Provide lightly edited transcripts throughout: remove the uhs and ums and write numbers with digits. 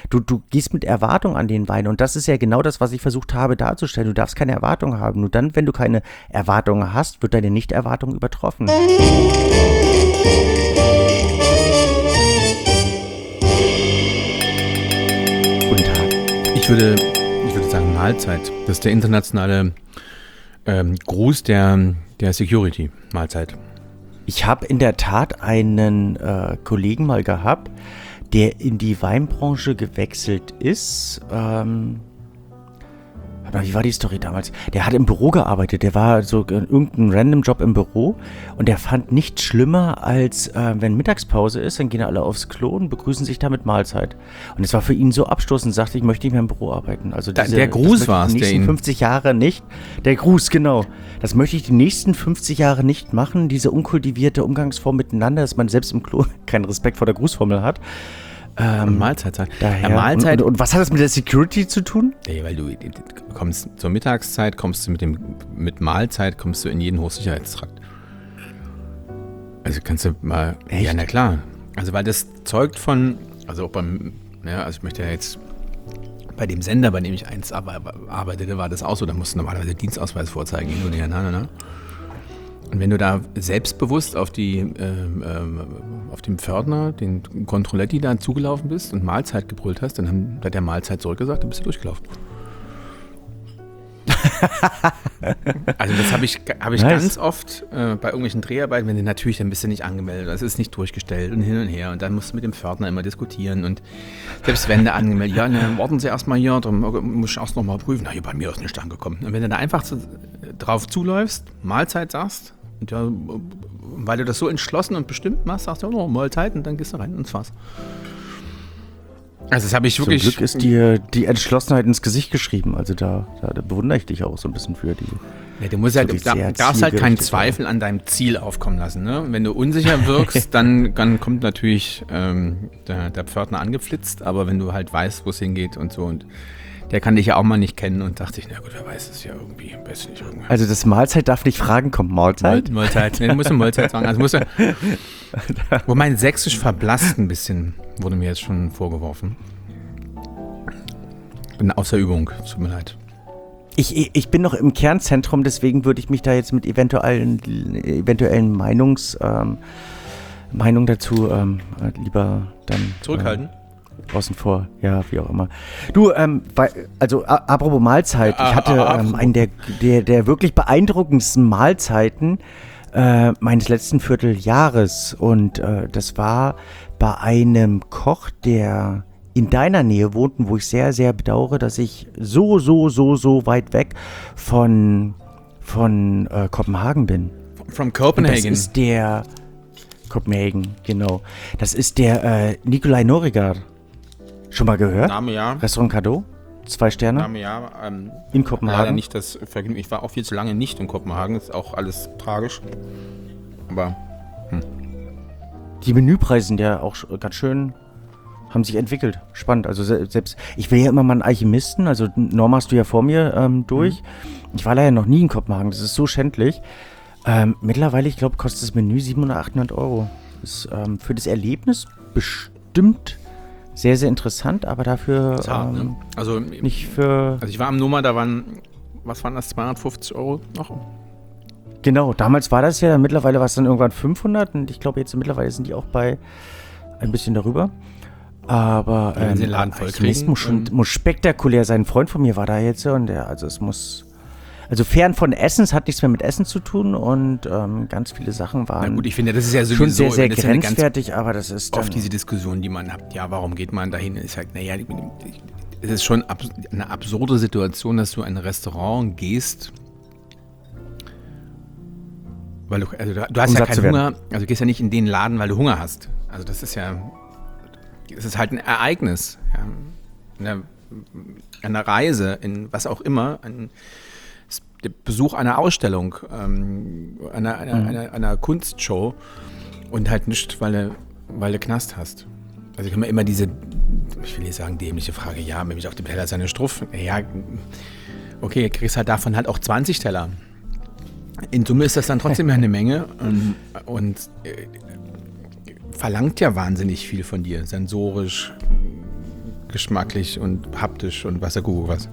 Du gehst mit Erwartung an den Wein und das ist ja genau das, was ich versucht habe darzustellen. Du darfst keine Erwartung haben. Nur dann, wenn du keine Erwartungen hast, wird deine Nicht-Erwartung übertroffen. Guten Tag. Ich würde sagen Mahlzeit. Das ist der internationale Gruß der Security. Mahlzeit. Ich habe in der Tat einen Kollegen mal gehabt, der in die Weinbranche gewechselt ist. Wie war die Story damals? Der hat im Büro gearbeitet, der war so irgendein random Job im Büro und der fand nichts schlimmer, als wenn Mittagspause ist, dann gehen alle aufs Klo und begrüßen sich da mit Mahlzeit. Und es war für ihn so abstoßend, sagte, ich möchte nicht mehr im Büro arbeiten. Also der Gruß war es, der ihn... 50 Jahre nicht, der Gruß, genau. Das möchte ich die nächsten 50 Jahre nicht machen, diese unkultivierte Umgangsform miteinander, dass man selbst im Klo keinen Respekt vor der Grußformel hat. Mahlzeit sagen. Daher. Ja, Mahlzeit. Und was hat das mit der Security zu tun? Ja, weil du kommst zur Mittagszeit, kommst du mit Mahlzeit, kommst du in jeden Hochsicherheitstrakt. Also kannst du mal. Echt? Ja, na klar. Also weil das zeugt von, also auch also ich möchte ja jetzt bei dem Sender, bei dem ich einst arbeitete, war das auch so, da musst du normalerweise Dienstausweis vorzeigen, hin und her, ne? Und wenn du da selbstbewusst auf dem Pförtner, den Controletti da zugelaufen bist und Mahlzeit gebrüllt hast, dann hat der Mahlzeit zurückgesagt, dann bist du durchgelaufen. Also das habe ich Nice. ganz oft bei irgendwelchen Dreharbeiten, wenn du natürlich, dann bist du nicht angemeldet, das ist nicht durchgestellt und hin und her und dann musst du mit dem Pförtner immer diskutieren und selbst wenn du angemeldet, ja, ne, warten Sie erstmal hier, dann muss ich erst nochmal prüfen, na, hier bei mir ist nicht angekommen. Und wenn du da einfach drauf zuläufst, Mahlzeit sagst, und ja, weil du das so entschlossen und bestimmt machst, sagst du, oh, Mahlzeit und dann gehst du rein und fahrst. Also das habe ich wirklich... Zum Glück ist dir die Entschlossenheit ins Gesicht geschrieben. Also da bewundere ich dich auch so ein bisschen für die... Ja, du musst halt, darfst halt keinen Zweifel an deinem Ziel aufkommen lassen. Ne? Wenn du unsicher wirkst, dann kommt natürlich der Pförtner angeflitzt, aber wenn du halt weißt, wo es hingeht und so und der kann dich ja auch mal nicht kennen und dachte ich, na gut, wer weiß es ja irgendwie, weiß nicht irgendwie. Also das Mahlzeit darf nicht fragen, kommt Mahlzeit? Mahlzeit, nee, du musst Mahlzeit sagen. Also wo mein Sächsisch verblasst ein bisschen, wurde mir jetzt schon vorgeworfen. Bin außer Übung, tut mir leid. Ich bin noch im Kernzentrum, deswegen würde ich mich da jetzt mit eventuellen Meinungen dazu lieber dann... Zurückhalten? Außen vor, ja, wie auch immer. Du, apropos Mahlzeit, ich hatte einen der wirklich beeindruckendsten Mahlzeiten meines letzten Vierteljahres und das war bei einem Koch, der in deiner Nähe wohnt, wo ich sehr, sehr bedauere, dass ich so weit weg von Kopenhagen bin. From Copenhagen. Das ist der Kopenhagen, genau. Das ist der Nikolai Noregard. Schon mal gehört? Name ja. Restaurant Cadeau? 2 Sterne? Name ja. In Kopenhagen? Leider nicht das Vergnügen. Ich war auch viel zu lange nicht in Kopenhagen. Ist auch alles tragisch. Aber Die Menüpreise sind ja auch ganz schön, haben sich entwickelt. Spannend. Also selbst, ich will ja immer mal einen Alchemisten, also Norm hast du ja vor mir durch. Ich war leider noch nie in Kopenhagen, das ist so schändlich. Mittlerweile, ich glaube, kostet das Menü 700 oder 800 Euro. Ist für das Erlebnis bestimmt sehr, sehr interessant, aber dafür zart, ne? Also nicht für... Also ich war am Nummer, da waren, was waren das, 250 Euro noch? Genau, damals war das ja, mittlerweile war es dann irgendwann 500 und ich glaube jetzt mittlerweile sind die auch bei ein bisschen darüber. Aber wenn sie den Laden voll kriegen, muss spektakulär sein. Ein Freund von mir war da jetzt und also fern von Essen, es hat nichts mehr mit Essen zu tun und ganz viele Sachen waren. Na gut, ich finde, das ist ja sowieso schon sehr, sehr das grenzwertig, aber das ist dann... Oft diese Diskussion, die man hat, ja, warum geht man dahin? Ist halt, naja, es ist schon eine absurde Situation, dass du in ein Restaurant gehst, weil du hast ja keinen Hunger, also du gehst ja nicht in den Laden, weil du Hunger hast. Also das ist halt ein Ereignis, ja. Eine Reise, in was auch immer, der Besuch einer Ausstellung, einer Kunstshow und halt nicht, weil du Knast hast. Also ich kann mir immer diese, ich will nicht sagen dämliche Frage, ja, wenn ich auf dem Teller seine Struff, ja, okay, kriegst halt davon halt auch 20 Teller. In Summe ist das dann trotzdem eine Menge und verlangt ja wahnsinnig viel von dir, sensorisch, geschmacklich und haptisch und was der Kuckuck was.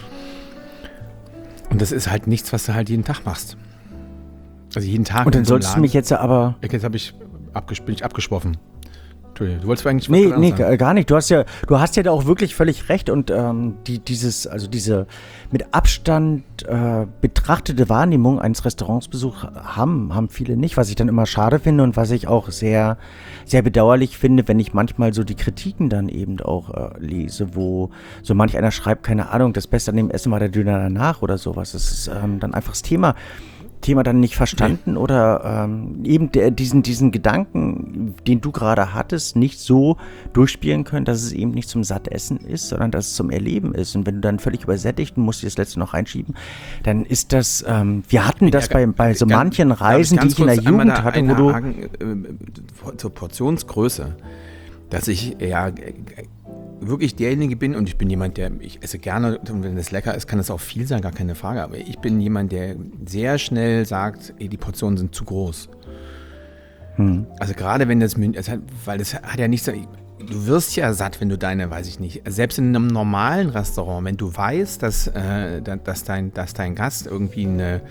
Und das ist halt nichts, was du halt jeden Tag machst. Also jeden Tag. Und dann solltest du mich jetzt aber... Jetzt bin ich abgeschwoffen. Entschuldigung, du wolltest eigentlich Nee, gar nicht. Du hast ja da auch wirklich völlig recht. Und diese mit Abstand betrachtete Wahrnehmung eines Restaurantsbesuchs haben viele nicht, was ich dann immer schade finde und was ich auch sehr, sehr bedauerlich finde, wenn ich manchmal so die Kritiken dann eben auch lese, wo so manch einer schreibt, keine Ahnung, das Beste an dem Essen war der Döner danach oder sowas. Das ist dann einfach das Thema dann nicht verstanden oder eben diesen Gedanken, den du gerade hattest, nicht so durchspielen können, dass es eben nicht zum Sattessen ist, sondern dass es zum Erleben ist. Und wenn du dann völlig übersättigt und musst dir das letzte noch reinschieben, dann ist das, wir hatten das bei so manchen Reisen, die ich in der Jugend hatte, wo du... zur Portionsgröße, dass ich wirklich derjenige bin, und ich bin jemand, ich esse gerne, und wenn das lecker ist, kann das auch viel sein, gar keine Frage, aber ich bin jemand, der sehr schnell sagt, die Portionen sind zu groß. Also gerade wenn weil das hat ja nichts, du wirst ja satt, wenn du weiß ich nicht, selbst in einem normalen Restaurant, wenn du weißt, dass dein Gast irgendwie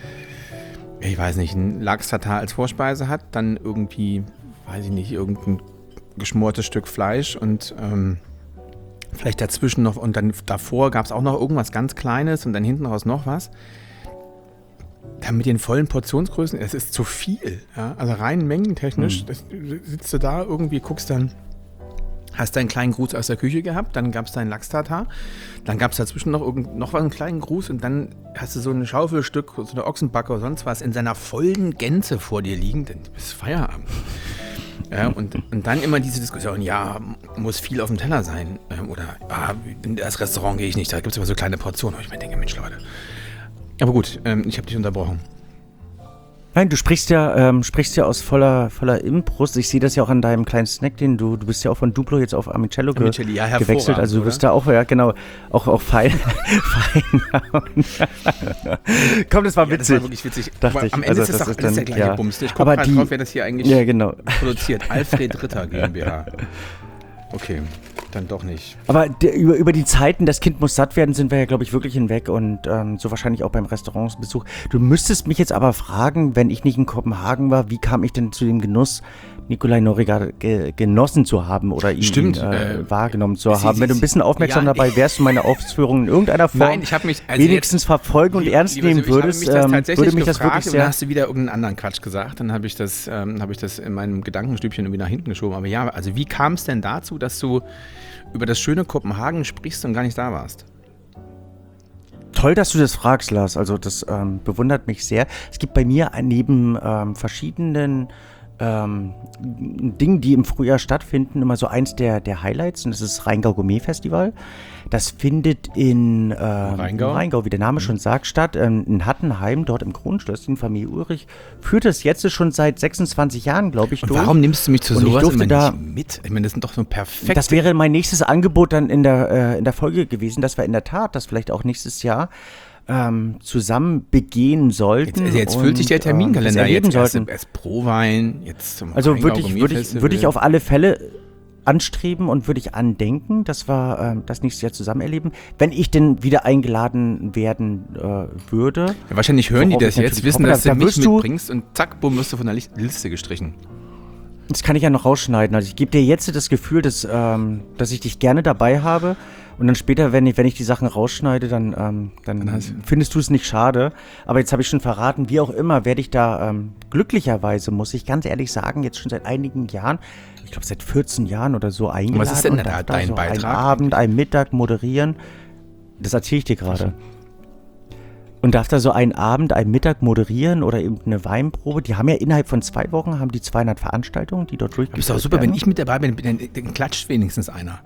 ein Lachs-Tatar als Vorspeise hat, dann irgendwie, weiß ich nicht, irgendein geschmortes Stück Fleisch und vielleicht dazwischen noch, und dann davor gab es auch noch irgendwas ganz Kleines und dann hinten raus noch was. Dann mit den vollen Portionsgrößen, das ist zu viel. Ja? Also rein mengentechnisch, sitzt du da irgendwie, guckst dann, hast deinen kleinen Gruß aus der Küche gehabt, dann gab es deinen Lachs-Tatar, dann gab es dazwischen noch einen kleinen Gruß und dann hast du so ein Schaufelstück, so eine Ochsenbacke oder sonst was in seiner vollen Gänze vor dir liegen, dann ist Feierabend. Ja, und dann immer diese Diskussion, muss viel auf dem Teller sein. Oder in das Restaurant gehe ich nicht, da gibt es immer so kleine Portionen. Und ich mir denke, Mensch, Leute. Aber gut, ich habe dich unterbrochen. Nein, du sprichst ja aus voller Inbrust. Ich sehe das ja auch an deinem kleinen Snack, du bist ja auch von Duplo jetzt auf Amicello gewechselt. Also du bist da auch, auch fein. Komm, das war witzig. Das war wirklich witzig. Dachte ich. Am Ende ist das doch alles der gleiche Bums. Ich gucke gerade drauf, wer das hier eigentlich produziert. Alfred Ritter GmbH. Okay, dann doch nicht. Aber über die Zeiten, das Kind muss satt werden, sind wir ja, glaube ich, wirklich hinweg und so wahrscheinlich auch beim Restaurantsbesuch. Du müsstest mich jetzt aber fragen, wenn ich nicht in Kopenhagen war, wie kam ich denn zu dem Genuss, Nikolai Noriga genossen zu haben oder ihn wahrgenommen zu haben? Wenn du ein bisschen aufmerksam dabei wärst und meine Ausführungen in irgendeiner Form wenigstens verfolgen und ernst nehmen würdest, würde mich das wirklich sehr... Dann hast du wieder irgendeinen anderen Quatsch gesagt, dann habe ich das in meinem Gedankenstübchen irgendwie nach hinten geschoben. Aber ja, also wie kam es denn dazu, dass du über das schöne Kopenhagen sprichst und gar nicht da warst? Toll, dass du das fragst, Lars. Also das bewundert mich sehr. Es gibt bei mir neben verschiedenen Dingen, die im Frühjahr stattfinden, immer so eins der Highlights, und das ist das Rheingau Gourmet Festival. Das findet in Rheingau, wie der Name schon sagt, statt. In Hattenheim, dort im Kronschlösschen, Familie Ulrich, führt es jetzt schon seit 26 Jahren, glaube ich, durch. Warum nimmst du mich zu sowas immer nicht mit? Ich meine, das sind doch so perfekt. Das wäre mein nächstes Angebot dann in der Folge gewesen, dass wir in der Tat das vielleicht auch nächstes Jahr zusammen begehen sollten. Jetzt füllt sich der Terminkalender jetzt erst Prowein, jetzt zum Also würde ich auf alle Fälle anstreben und würde ich andenken, dass wir das nächstes Jahr zusammen erleben, wenn ich denn wieder eingeladen werden würde. Ja, wahrscheinlich hören die das jetzt, wissen, dass du mich mitbringst und zack, bumm, wirst du von der Liste gestrichen. Das kann ich ja noch rausschneiden. Also ich gebe dir jetzt das Gefühl, dass ich dich gerne dabei habe. Und dann später, wenn ich die Sachen rausschneide, dann findest du es nicht schade. Aber jetzt habe ich schon verraten, wie auch immer, werde ich da glücklicherweise, muss ich ganz ehrlich sagen, jetzt schon seit einigen Jahren, ich glaube seit 14 Jahren oder so eingeladen. Was ist denn da dein Beitrag? Einen Abend, einen Mittag moderieren. Das erzähle ich dir gerade. Und darf da so einen Abend, einen Mittag moderieren oder eben eine Weinprobe. Die haben ja innerhalb von 2 Wochen, haben die 200 Veranstaltungen, die dort durchgeführt werden. Ist doch super, wenn ich mit dabei bin, dann klatscht wenigstens einer.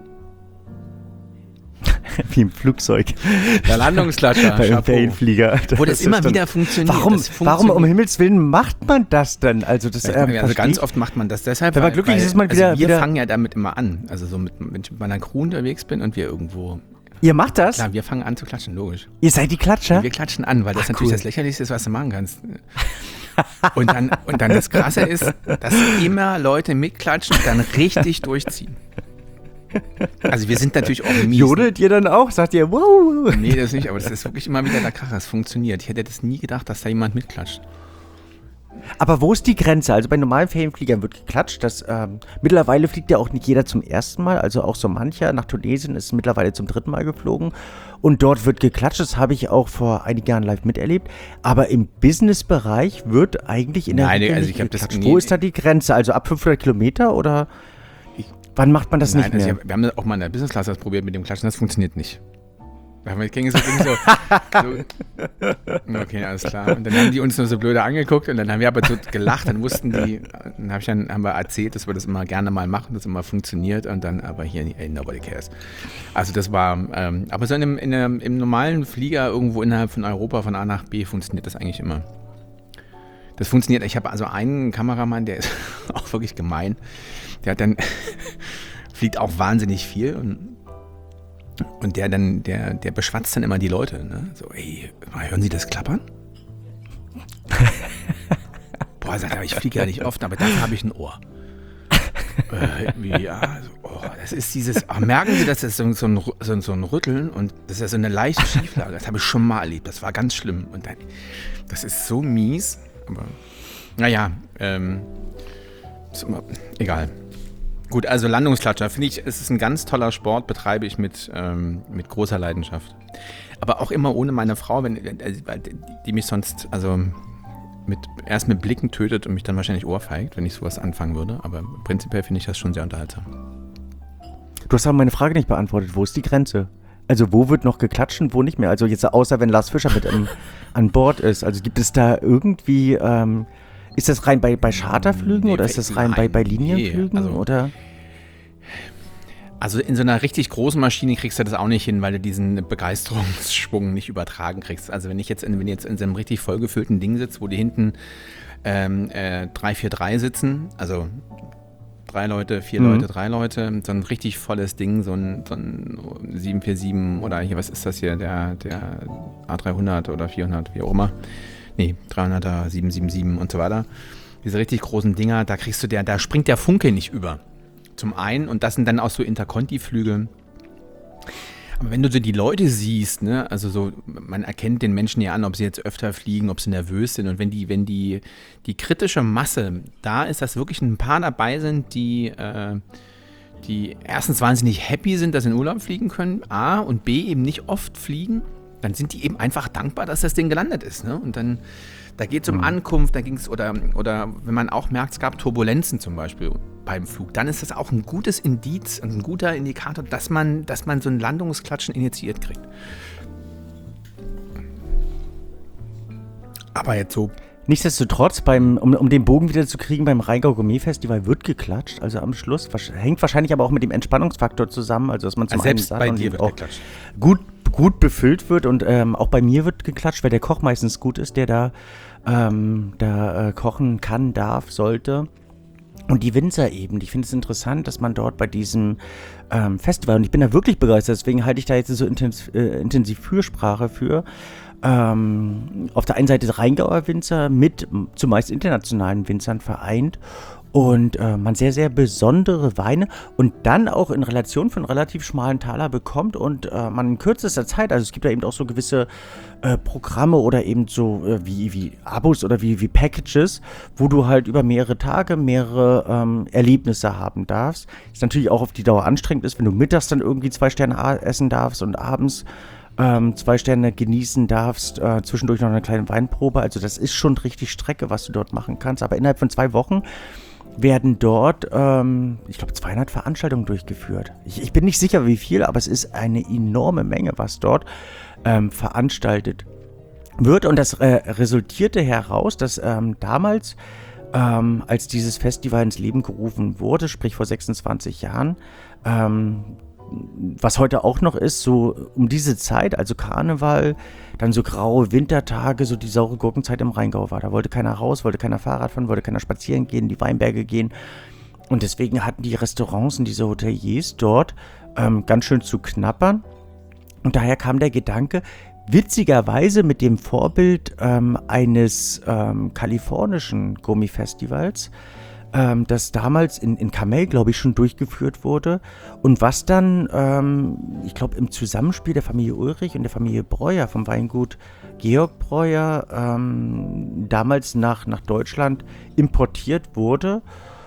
Wie im Flugzeug. Der Landungsklatscher. Bei einem Ferienflieger. Wo das immer wieder funktioniert. Warum um Himmels Willen macht man das denn? Also ganz oft macht man das deshalb. Wenn man glücklich ist, ist man wieder... wir fangen ja damit immer an. Also so wenn ich mit meiner Crew unterwegs bin und wir irgendwo... Ihr macht das? Klar, wir fangen an zu klatschen, logisch. Ihr seid die Klatscher? Wir klatschen an, weil das natürlich das Lächerlichste ist, was du machen kannst. Und dann das Krasse ist, dass immer Leute mitklatschen und dann richtig durchziehen. Also wir sind natürlich auch mies. Jodelt ihr dann auch? Sagt ihr, wow? Nee, das nicht, aber das ist wirklich immer wieder der Kracher. Es funktioniert. Ich hätte das nie gedacht, dass da jemand mitklatscht. Aber wo ist die Grenze? Also bei normalen Ferienfliegern wird geklatscht. Mittlerweile fliegt ja auch nicht jeder zum ersten Mal. Also auch so mancher nach Tunesien ist mittlerweile zum 3. Mal geflogen. Und dort wird geklatscht. Das habe ich auch vor einigen Jahren live miterlebt. Aber im Business-Bereich wird eigentlich in der Regel nicht geklatscht. Wo ist da die Grenze? Also ab 500 Kilometer oder wann macht man das nicht mehr? Also wir haben auch mal in der Business-Class das probiert mit dem Klatschen. Das funktioniert nicht. Okay, alles klar. Und dann haben die uns nur so blöde angeguckt und dann haben wir aber so gelacht, dann haben wir erzählt, dass wir das immer gerne mal machen, das immer funktioniert und dann aber hier, nobody cares. Also das war, aber so im normalen Flieger irgendwo innerhalb von Europa von A nach B funktioniert das eigentlich immer. Das funktioniert, ich habe also einen Kameramann, der ist auch wirklich gemein, der hat dann, fliegt auch wahnsinnig viel und der beschwatzt dann immer die Leute, ne? So, ey, hören Sie das klappern? Boah, sagt er, ich fliege ja nicht oft, aber dafür habe ich ein Ohr. Das ist dieses, merken Sie, das ist so ein Rütteln und das ist ja so eine leichte Schieflage. Das habe ich schon mal erlebt, das war ganz schlimm. Und dann, das ist so mies, aber naja, ist immer, egal. Gut, also Landungsklatscher, finde ich, es ist ein ganz toller Sport, betreibe ich mit großer Leidenschaft. Aber auch immer ohne meine Frau, die mich sonst, also erst mit Blicken tötet und mich dann wahrscheinlich ohrfeigt, wenn ich sowas anfangen würde. Aber prinzipiell finde ich das schon sehr unterhaltsam. Du hast aber meine Frage nicht beantwortet. Wo ist die Grenze? Also wo wird noch geklatscht und wo nicht mehr? Also jetzt außer wenn Lars Fischer mit an Bord ist. Also gibt es da irgendwie... ist das rein bei Charterflügen oder ist das rein bei Linienflügen? Oder? Also in so einer richtig großen Maschine kriegst du das auch nicht hin, weil du diesen Begeisterungsschwung nicht übertragen kriegst. Also wenn jetzt in so einem richtig vollgefüllten Ding sitzt, wo die hinten 3-4-3 sitzen, also 3 Leute, 4 Leute, 3 Leute, so ein richtig volles Ding, so ein 747 oder hier, was ist das hier, der A300 oder 400, wie auch immer. Nee, 300er, 777 und so weiter. Diese richtig großen Dinger, da springt der Funke nicht über. Zum einen, und das sind dann auch so Interconti-Flüge. Aber wenn du so die Leute siehst, ne, also so, man erkennt den Menschen ja an, ob sie jetzt öfter fliegen, ob sie nervös sind. Und wenn die kritische Masse da ist, dass wirklich ein paar dabei sind, die erstens wahnsinnig happy sind, dass sie in Urlaub fliegen können, A, und B, eben nicht oft fliegen, dann sind die eben einfach dankbar, dass das Ding gelandet ist. Ne? Und dann, da geht es um Ankunft, da ging es, oder wenn man auch merkt, es gab Turbulenzen zum Beispiel beim Flug, dann ist das auch ein gutes Indiz und ein guter Indikator, dass man so ein Landungsklatschen initiiert kriegt. Aber jetzt so... Nichtsdestotrotz, um den Bogen wieder zu kriegen, beim Rheingau Gourmet Festival wird geklatscht, also am Schluss. Hängt wahrscheinlich aber auch mit dem Entspannungsfaktor zusammen, also dass man zum selbst bei dir wird auch geklatscht. Gut befüllt wird und auch bei mir wird geklatscht, weil der Koch meistens gut ist, der da kochen kann, darf, sollte. Und die Winzer eben, ich finde es interessant, dass man dort bei diesem Festival, und ich bin da wirklich begeistert, deswegen halte ich da jetzt so intensiv Fürsprache für, auf der einen Seite Rheingauer Winzer mit zumeist internationalen Winzern vereint und man sehr, sehr besondere Weine und dann auch in Relation für einen relativ schmalen Taler bekommt und man in kürzester Zeit, also es gibt da eben auch so gewisse Programme oder eben so wie Abos oder wie Packages, wo du halt über mehrere Tage mehrere Erlebnisse haben darfst. Ist natürlich auch auf die Dauer anstrengend ist, wenn du mittags dann irgendwie 2 Sterne essen darfst und abends 2 Sterne genießen darfst, zwischendurch noch eine kleine Weinprobe. Also das ist schon richtig Strecke, was du dort machen kannst. Aber innerhalb von 2 Wochen werden dort, ich glaube, 200 Veranstaltungen durchgeführt. Ich bin nicht sicher, wie viel, aber es ist eine enorme Menge, was dort veranstaltet wird. Und das resultierte heraus, dass damals, als dieses Festival ins Leben gerufen wurde, sprich vor 26 Jahren, was heute auch noch ist, so um diese Zeit, also Karneval, dann so graue Wintertage, so die saure Gurkenzeit im Rheingau war. Da wollte keiner raus, wollte keiner Fahrrad fahren, wollte keiner spazieren gehen, die Weinberge gehen. Und deswegen hatten die Restaurants und diese Hoteliers dort ganz schön zu knappern. Und daher kam der Gedanke, witzigerweise mit dem Vorbild eines kalifornischen Gourmet-Festivals, das damals in Kamel, glaube ich, schon durchgeführt wurde und was dann, ich glaube, im Zusammenspiel der Familie Ulrich und der Familie Breuer vom Weingut Georg Breuer damals nach Deutschland importiert wurde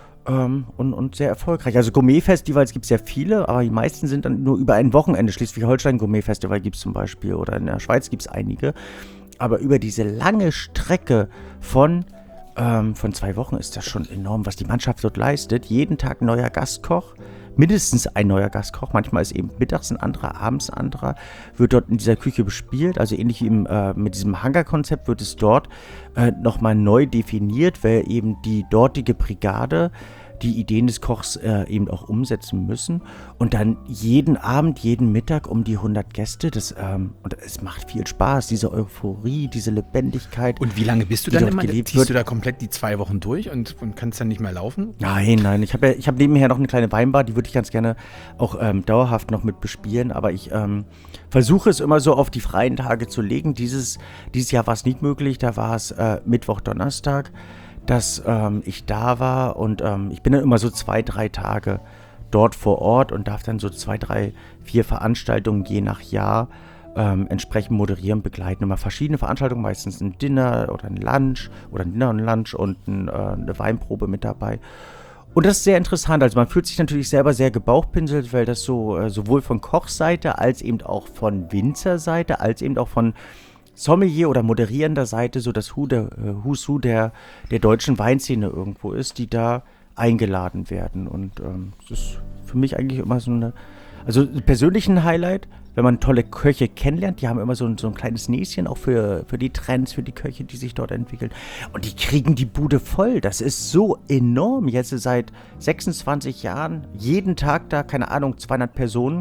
und sehr erfolgreich. Also Gourmet-Festivals gibt es ja viele, aber die meisten sind dann nur über ein Wochenende. Schleswig-Holstein Gourmet-Festival gibt es zum Beispiel oder in der Schweiz gibt es einige. Aber über diese lange Strecke von 2 Wochen ist das schon enorm, was die Mannschaft dort leistet. Jeden Tag neuer Gastkoch, mindestens ein neuer Gastkoch. Manchmal ist eben mittags ein anderer, abends ein anderer. Wird dort in dieser Küche bespielt. Also ähnlich wie mit diesem Hangar-Konzept wird es dort nochmal neu definiert, weil eben die dortige Brigade die Ideen des Kochs eben auch umsetzen müssen. Und dann jeden Abend, jeden Mittag um die 100 Gäste. Und es macht viel Spaß, diese Euphorie, diese Lebendigkeit. Und wie lange bist du dann immer? Ziehst du da komplett die 2 Wochen durch und kannst dann nicht mehr laufen? Nein. Ich hab nebenher noch eine kleine Weinbar, die würde ich ganz gerne auch dauerhaft noch mit bespielen. Aber ich versuche es immer so auf die freien Tage zu legen. Dieses Jahr war es nicht möglich. Da war es Mittwoch, Donnerstag, dass ich da war und ich bin dann immer so 2-3 Tage dort vor Ort und darf dann so 2, 3, 4 Veranstaltungen je nach Jahr entsprechend moderieren, begleiten. Immer verschiedene Veranstaltungen, meistens ein Dinner oder ein Lunch oder ein Dinner und ein Lunch und eine Weinprobe mit dabei. Und das ist sehr interessant. Also man fühlt sich natürlich selber sehr gebauchpinselt, weil das so sowohl von Kochseite als eben auch von Winzerseite, als eben auch von Sommelier oder moderierender Seite so das Who's Who der deutschen Weinszene irgendwo ist, die da eingeladen werden. Und das ist für mich eigentlich immer also persönlich ein Highlight, wenn man tolle Köche kennenlernt. Die haben immer so ein kleines Näschen auch für die Trends, für die Köche, die sich dort entwickeln. Und die kriegen die Bude voll. Das ist so enorm. Jetzt seit 26 Jahren, jeden Tag da, keine Ahnung, 200 Personen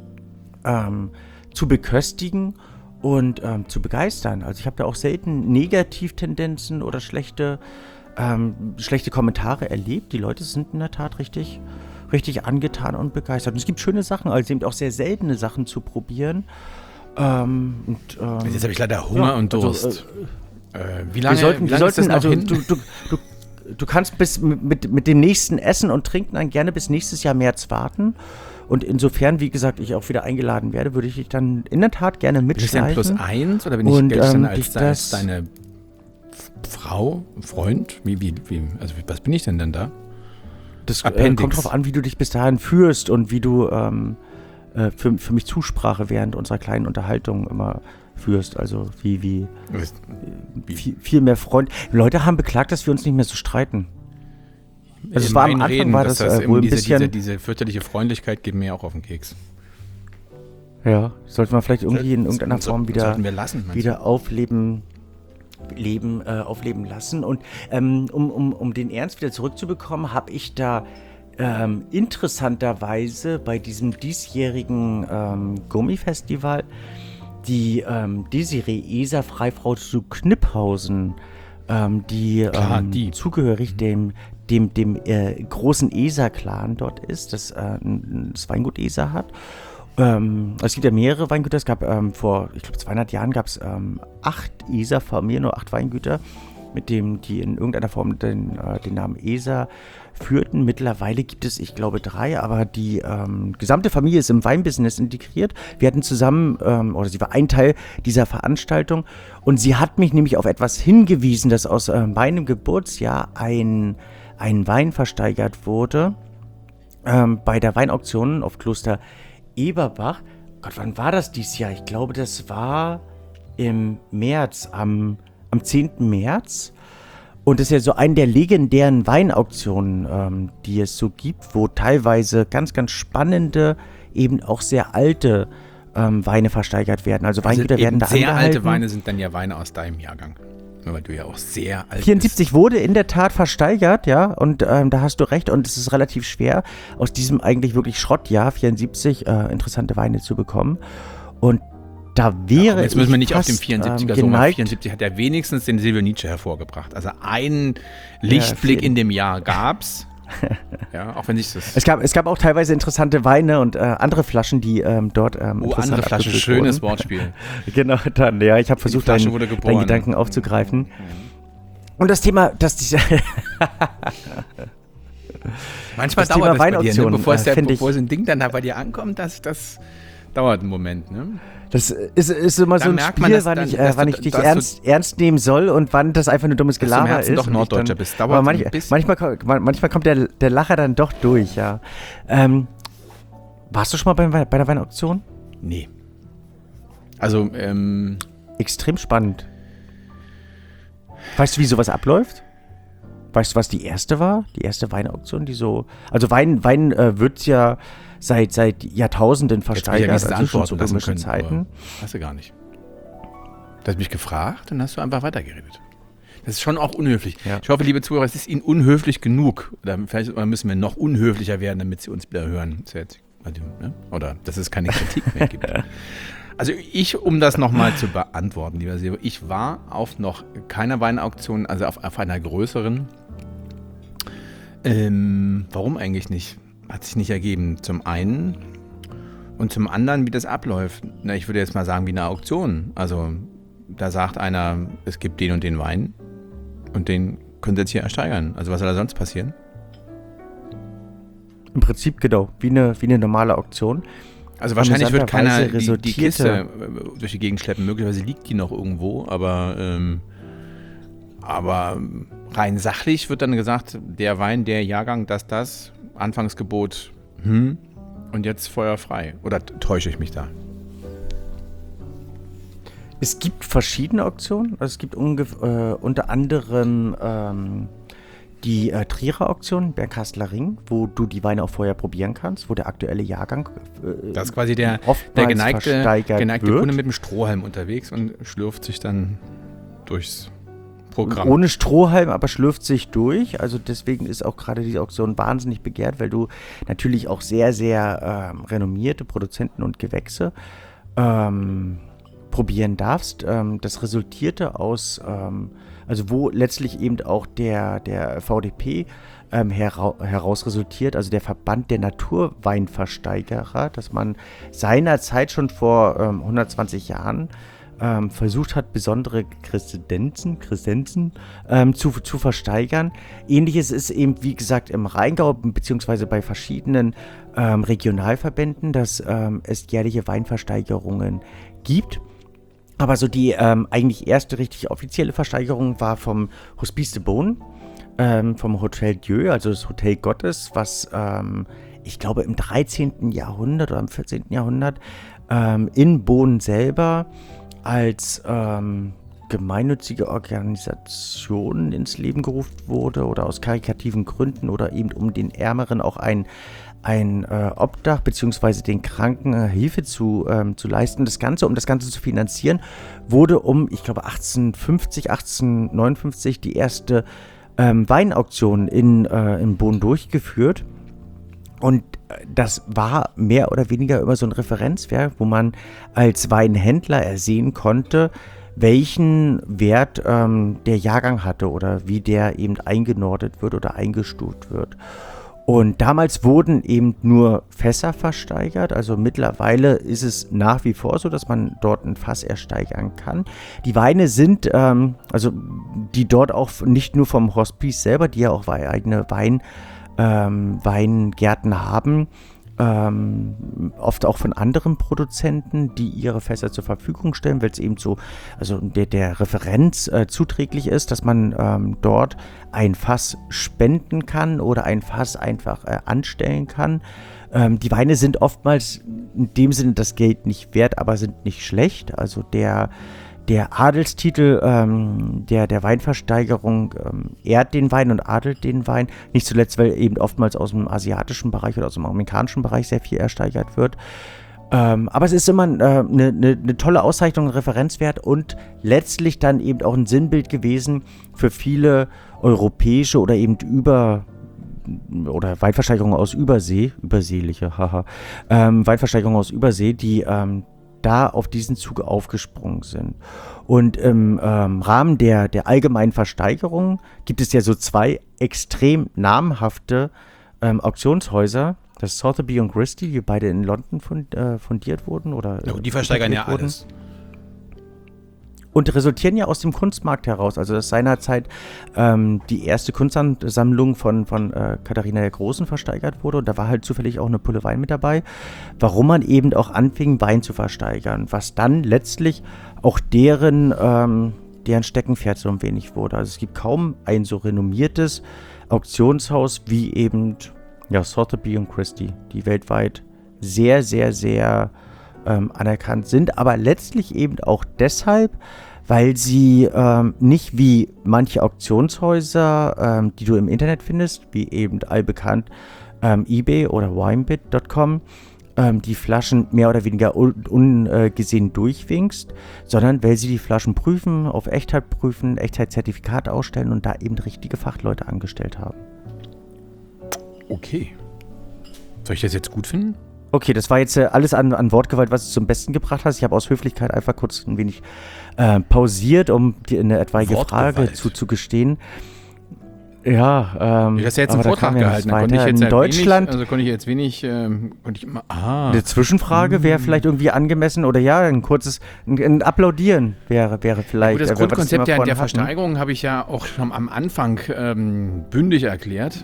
zu beköstigen und zu begeistern. Also ich habe da auch selten Negativtendenzen oder schlechte Kommentare erlebt. Die Leute sind in der Tat richtig angetan und begeistert. Und es gibt schöne Sachen, also eben auch sehr seltene Sachen zu probieren. Jetzt habe ich leider Hunger und Durst. Wie lange ist das noch hin? Du kannst mit dem nächsten Essen und Trinken dann gerne bis nächstes Jahr März warten. Und insofern, wie gesagt, ich auch wieder eingeladen werde, würde ich dich dann in der Tat gerne mitschleifen. Bist du denn +1 oder bin ich dann als deine Frau, Freund? Also was bin ich denn dann da? Das kommt drauf an, wie du dich bis dahin führst und wie du für mich Zusprache während unserer kleinen Unterhaltung immer führst. Also viel mehr Freund. Leute haben beklagt, dass wir uns nicht mehr so streiten. Also es war am Anfang war das wohl ein bisschen... Diese fürchterliche Freundlichkeit geht mir auch auf den Keks. Ja, sollte man vielleicht irgendwie in irgendeiner Form wieder aufleben lassen. Und um den Ernst wieder zurückzubekommen, habe ich da interessanterweise bei diesem diesjährigen Gummi-Festival die Desiree Eser, Freifrau zu Kniphausen, die zugehörig dem großen Eser-Clan dort ist, das Weingut Eser hat. Es gibt ja mehrere Weingüter. Es gab vor, ich glaube, 200 Jahren gab es 8 Eser-Familien, nur 8 Weingüter, mit dem die in irgendeiner Form den Namen Eser führten. Mittlerweile gibt es, ich glaube, 3, aber die gesamte Familie ist im Weinbusiness integriert. Wir hatten zusammen, oder sie war ein Teil dieser Veranstaltung, und sie hat mich nämlich auf etwas hingewiesen, dass aus meinem Geburtsjahr ein Wein versteigert wurde bei der Weinauktion auf Kloster Eberbach. Gott, wann war das dieses Jahr? Ich glaube, das war im März, am 10. März. Und das ist ja so eine der legendären Weinauktionen, die es so gibt, wo teilweise ganz, ganz spannende, eben auch sehr alte Weine versteigert werden. Also Weingüter werden da angehalten. Sehr alte Weine sind dann ja Weine aus deinem Jahrgang. Weil du ja auch sehr alt 74 bist. Wurde in der Tat versteigert, ja, und da hast du recht, und es ist relativ schwer, aus diesem eigentlich wirklich Schrottjahr 74 interessante Weine zu bekommen. Und da wäre jetzt müssen wir nicht auf dem 74er so geneigt. 74 hat er wenigstens den Silvio Nietzsche hervorgebracht. Also einen Lichtblick in dem Jahr gab's. Ja, auch wenn sich das... Es gab auch teilweise interessante Weine und andere Flaschen, die dort andere Flaschen, schönes Wortspiel. Genau, dann, ja, ich habe versucht, deinen Gedanken aufzugreifen. Und das Thema, Manchmal Das dauert Thema das bei dir, ne? Weinauktion, bevor finde ich- so ein Ding dann da bei dir ankommt, das dauert einen Moment. Ne? Das ist immer so Dann ein merkt Spiel, man, dass wann du- ich dich dass ernst nehmen soll und wann das einfach nur dummes dass du im Gelaber Herzen ist. doch und ich Norddeutscher dann, bist. Dauert aber ein bisschen. manchmal kommt der Lacher dann doch durch, ja. Warst du schon mal bei der Weinauktion? Nee. Also, Extrem spannend. Weißt du, wie sowas abläuft? Weißt du, was die erste war? Die erste Weinauktion, die so... Also Wein wird ja seit Jahrtausenden versteigert, jetzt also schon zu antworten lassen römischen können, Zeiten. aber hast du gar nicht. Du hast mich gefragt und hast du einfach weitergeredet. Das ist schon auch unhöflich. Ja. Ich hoffe, liebe Zuhörer, es ist Ihnen unhöflich genug. Oder vielleicht müssen wir noch unhöflicher werden, damit Sie uns wieder hören. Das ist jetzt, ne? Oder dass es keine Kritik mehr gibt. Also um das nochmal zu beantworten, lieber Sebo, ich war auf noch keiner Weinauktion, also auf einer größeren. Warum eigentlich nicht? Hat sich nicht ergeben. Zum einen und zum anderen, wie das abläuft. Na, ich würde jetzt mal sagen, wie eine Auktion. Also da sagt einer, es gibt den und den Wein und den können Sie jetzt hier ersteigern. Also was soll da sonst passieren? Im Prinzip genau, wie eine normale Auktion. Also wahrscheinlich wird keiner Amüsanterweise die Kiste durch die Gegend schleppen. Möglicherweise liegt die noch irgendwo, aber rein sachlich wird dann gesagt, der Wein, der Jahrgang, das, Anfangsgebot, und jetzt feuerfrei. Oder täusche ich mich da? Es gibt verschiedene Auktionen. Also es gibt unter anderem die Trierer Auktion, Bergkasteler Ring, wo du die Weine auch vorher probieren kannst, wo der aktuelle Jahrgang Das ist quasi der oftmals geneigte wird. Kunde mit dem Strohhalm unterwegs und schlürft sich dann durchs Programm. Ohne Strohhalm, aber schlürft sich durch. Also deswegen ist auch gerade diese Auktion wahnsinnig begehrt, weil du natürlich auch sehr, sehr renommierte Produzenten und Gewächse probieren darfst. Das resultierte aus, also wo letztlich eben auch der VDP heraus resultiert, also der Verband der Naturweinversteigerer, dass man seinerzeit schon vor 120 Jahren versucht hat, besondere Kredenzen zu versteigern. Ähnliches ist eben, wie gesagt, im Rheingau beziehungsweise bei verschiedenen Regionalverbänden, dass es jährliche Weinversteigerungen gibt. Aber so die eigentlich erste richtig offizielle Versteigerung war vom Hospice de Beaune, vom Hotel Dieu, also das Hotel Gottes, was ich glaube im 13. Jahrhundert oder im 14. Jahrhundert in Beaune selber als gemeinnützige Organisation ins Leben gerufen wurde oder aus karikativen Gründen oder eben um den Ärmeren auch ein Obdach bzw. den Kranken Hilfe zu leisten. Um das Ganze zu finanzieren, wurde ich glaube 1859 die erste Weinauktion in Beaune durchgeführt. Und das war mehr oder weniger immer so ein Referenzwerk, wo man als Weinhändler ersehen konnte, welchen Wert der Jahrgang hatte oder wie der eben eingenordet wird oder eingestuft wird. Und damals wurden eben nur Fässer versteigert, also mittlerweile ist es nach wie vor so, dass man dort ein Fass ersteigern kann. Die Weine sind, also die dort auch nicht nur vom Hospice selber, die ja auch eigene Weingärten haben, oft auch von anderen Produzenten, die ihre Fässer zur Verfügung stellen, weil es eben so, also der Referenz zuträglich ist, dass man dort ein Fass spenden kann oder ein Fass einfach anstellen kann. Die Weine sind oftmals in dem Sinne das Geld nicht wert, aber sind nicht schlecht. Also der Adelstitel der Weinversteigerung ehrt den Wein und adelt den Wein. Nicht zuletzt, weil eben oftmals aus dem asiatischen Bereich oder aus dem amerikanischen Bereich sehr viel ersteigert wird. Aber es ist immer eine tolle Auszeichnung, ein Referenzwert und letztlich dann eben auch ein Sinnbild gewesen für viele europäische oder eben Weinversteigerungen aus überseeliche Weinversteigerungen aus Übersee, die da auf diesen Zug aufgesprungen sind. Und im Rahmen der allgemeinen Versteigerung gibt es ja so zwei extrem namhafte Auktionshäuser. Das ist Sotheby's und Christie, die beide in London fundiert wurden. Oder, die versteigern ja alles. und resultieren ja aus dem Kunstmarkt heraus. Also dass seinerzeit die erste Kunstsammlung von Katharina der Großen versteigert wurde und da war halt zufällig auch eine Pulle Wein mit dabei, warum man eben auch anfing, Wein zu versteigern, was dann letztlich auch deren Steckenpferd so ein wenig wurde. Also es gibt kaum ein so renommiertes Auktionshaus wie eben Sotheby's und Christie, die weltweit sehr, sehr, sehr anerkannt sind, aber letztlich eben auch deshalb, weil sie nicht wie manche Auktionshäuser, die du im Internet findest, wie eben allbekannt eBay oder winebit.com, die Flaschen mehr oder weniger ungesehen durchwinkst, sondern weil sie die Flaschen prüfen, auf Echtheit prüfen, Echtheitszertifikate ausstellen und da eben richtige Fachleute angestellt haben. Okay. Soll ich das jetzt gut finden? Okay, das war jetzt alles an Wortgewalt, was du zum Besten gebracht hast. Ich habe aus Höflichkeit einfach kurz ein wenig pausiert, um dir eine etwaige Frage zuzugestehen. Ja, du hast ja jetzt einen Vortrag gehalten, da konnte ich jetzt in Deutschland. Eine Zwischenfrage wäre vielleicht irgendwie angemessen oder ein kurzes, ein Applaudieren wäre vielleicht. Ja, das Grundkonzept der Versteigerung habe ich ja auch schon am Anfang bündig erklärt.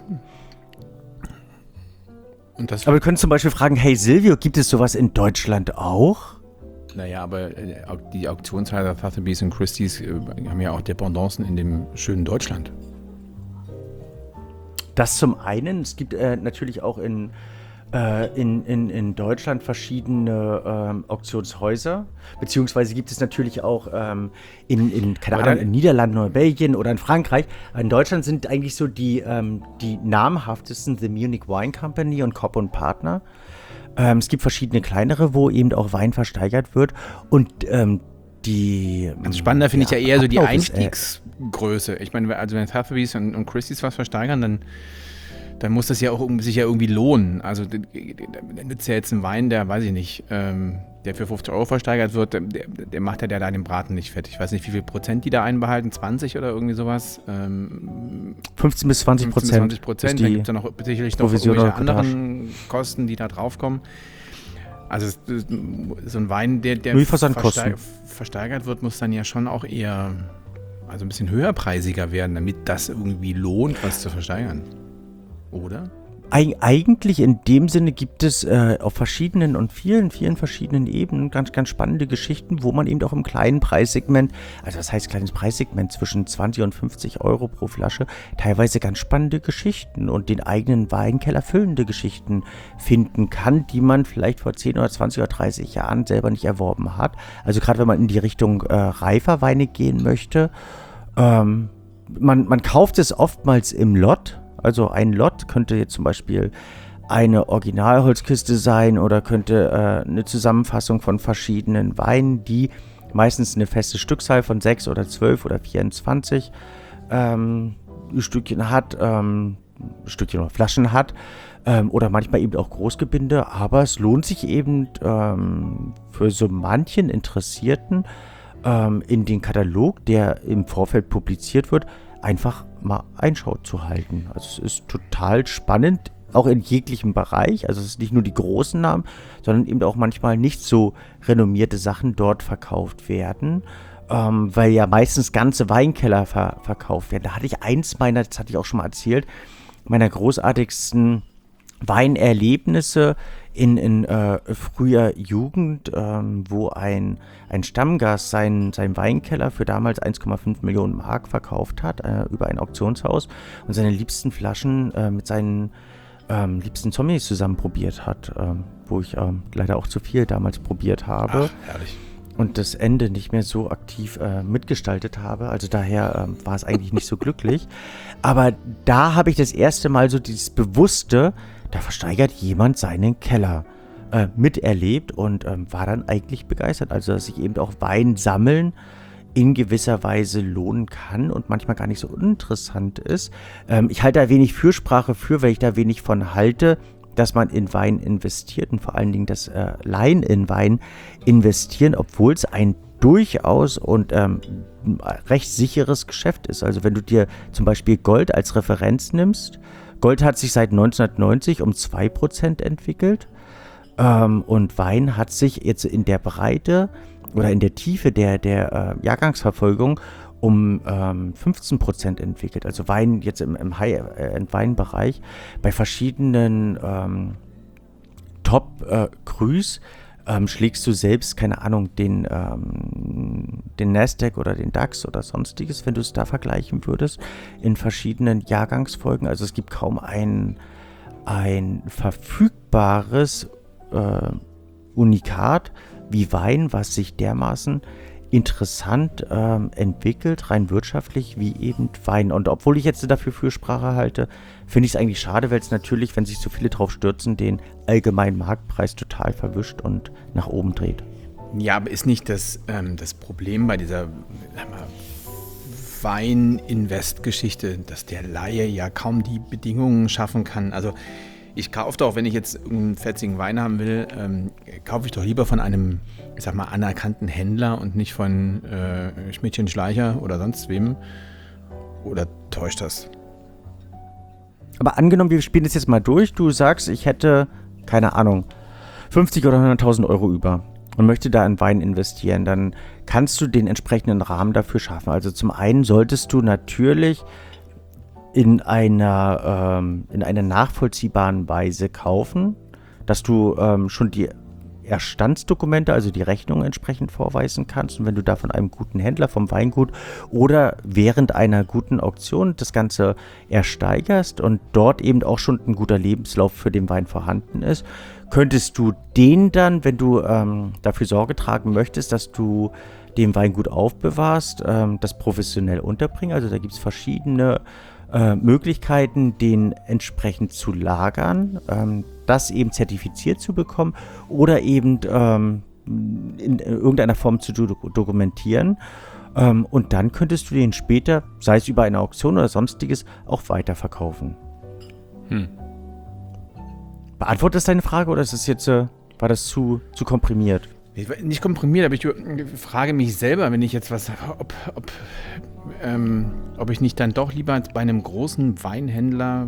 Aber wir können zum Beispiel fragen, hey Silvio, gibt es sowas in Deutschland auch? Naja, aber die Auktionshäuser Sotheby's und Christie's haben ja auch Dependancen in dem schönen Deutschland. Das zum einen. Es gibt natürlich auch in Deutschland verschiedene Auktionshäuser, beziehungsweise gibt es natürlich auch in Niederlanden oder Belgien oder in Frankreich. In Deutschland sind eigentlich so die namhaftesten The Munich Wine Company und Kopp & Partner. Es gibt verschiedene kleinere, wo eben auch Wein versteigert wird und also spannender finde ich ja eher so die Einstiegsgröße. Ich meine, also wenn Sotheby's und Christie's was versteigern, dann muss das ja auch sich ja irgendwie lohnen. Also der nützt ja jetzt einen Wein, der, weiß ich nicht, der für 50 € versteigert wird, der macht ja da den Braten nicht fett. Ich weiß nicht, wie viel Prozent die da einbehalten, 20 oder irgendwie sowas. 15 bis 20%. 20%. Da gibt es ja noch sicherlich noch irgendwelche anderen Kosten, die da draufkommen. Also so ein Wein, der versteigert wird, muss dann ja schon auch eher ein bisschen höherpreisiger werden, damit das irgendwie lohnt, was zu versteigern. Oder? Eigentlich in dem Sinne gibt es auf verschiedenen und vielen verschiedenen Ebenen ganz, ganz spannende Geschichten, wo man eben auch im kleinen Preissegment, also das heißt kleines Preissegment zwischen 20 und 50 € pro Flasche, teilweise ganz spannende Geschichten und den eigenen Weinkeller füllende Geschichten finden kann, die man vielleicht vor 10 oder 20 oder 30 Jahren selber nicht erworben hat. Also gerade wenn man in die Richtung reifer Weine gehen möchte, man kauft es oftmals im Lot. Also ein Lot könnte jetzt zum Beispiel eine Originalholzkiste sein oder könnte eine Zusammenfassung von verschiedenen Weinen, die meistens eine feste Stückzahl von 6 oder 12 oder 24 Stückchen hat, Stückchen oder Flaschen hat oder manchmal eben auch Großgebinde. Aber es lohnt sich eben für so manchen Interessierten in den Katalog, der im Vorfeld publiziert wird, einfach mal Einschau zu halten. Also es ist total spannend, auch in jeglichem Bereich. Also es ist nicht nur die großen Namen, sondern eben auch manchmal nicht so renommierte Sachen dort verkauft werden, weil ja meistens ganze Weinkeller verkauft werden. Da hatte ich eins meiner, das hatte ich auch schon mal erzählt, meiner großartigsten Weinerlebnisse in früher Jugend, wo ein Stammgast seinen Weinkeller für damals 1,5 Millionen Mark verkauft hat, über ein Auktionshaus und seine liebsten Flaschen mit seinen liebsten Sommeliers zusammen probiert hat, wo ich leider auch zu viel damals probiert habe. Ach, herrlich. Und das Ende nicht mehr so aktiv mitgestaltet habe. Also daher war es eigentlich nicht so glücklich. Aber da habe ich das erste Mal so dieses Bewusste, da versteigert jemand seinen Keller miterlebt und war dann eigentlich begeistert. Also dass sich eben auch Wein sammeln in gewisser Weise lohnen kann und manchmal gar nicht so uninteressant ist. Ich halte da wenig Fürsprache für, weil ich da wenig von halte, dass man in Wein investiert und vor allen Dingen das Laien in Wein investieren, obwohl es ein durchaus und recht sicheres Geschäft ist. Also wenn du dir zum Beispiel Gold als Referenz nimmst, Gold hat sich seit 1990 um 2% entwickelt. Und Wein hat sich jetzt in der Breite oder in der Tiefe der Jahrgangsverfolgung um 15% entwickelt. Also Wein jetzt im High-End-Wein-Bereich bei verschiedenen Top-Crus schlägst du selbst, keine Ahnung, den Nasdaq oder den DAX oder sonstiges, wenn du es da vergleichen würdest, in verschiedenen Jahrgangsfolgen. Also es gibt kaum ein verfügbares Unikat wie Wein, was sich dermaßen interessant entwickelt, rein wirtschaftlich, wie eben Wein. Und obwohl ich jetzt dafür Fürsprache halte, finde ich es eigentlich schade, weil es natürlich, wenn sich so viele drauf stürzen, den allgemeinen Marktpreis total verwischt und nach oben dreht. Ja, aber ist nicht das Problem bei dieser Wein-Invest-Geschichte, dass der Laie ja kaum die Bedingungen schaffen kann? Also ich kaufe doch, wenn ich jetzt einen fetzigen Wein haben will, kaufe ich doch lieber von einem, ich sag mal, anerkannten Händler und nicht von Schmidtchen Schleicher oder sonst wem. Oder täuscht das? Aber angenommen, wir spielen das jetzt mal durch. Du sagst, ich hätte, keine Ahnung, 50 oder 100.000 Euro über und möchte da in Wein investieren. Dann kannst du den entsprechenden Rahmen dafür schaffen. Also zum einen solltest du natürlich in einer nachvollziehbaren Weise kaufen, dass du schon die Erstandsdokumente, also die Rechnung entsprechend vorweisen kannst. Und wenn du da von einem guten Händler, vom Weingut oder während einer guten Auktion das Ganze ersteigerst und dort eben auch schon ein guter Lebenslauf für den Wein vorhanden ist, könntest du den dann, wenn du dafür Sorge tragen möchtest, dass du den Wein gut aufbewahrst, das professionell unterbringen. Also da gibt es verschiedene Möglichkeiten, den entsprechend zu lagern, das eben zertifiziert zu bekommen oder eben in irgendeiner Form zu dokumentieren. Und dann könntest du den später, sei es über eine Auktion oder sonstiges, auch weiterverkaufen. Beantwortet das deine Frage oder ist es jetzt, war das zu komprimiert? Nicht komprimiert, aber ich frage mich selber, wenn ich jetzt ob ich nicht dann doch lieber bei einem großen Weinhändler,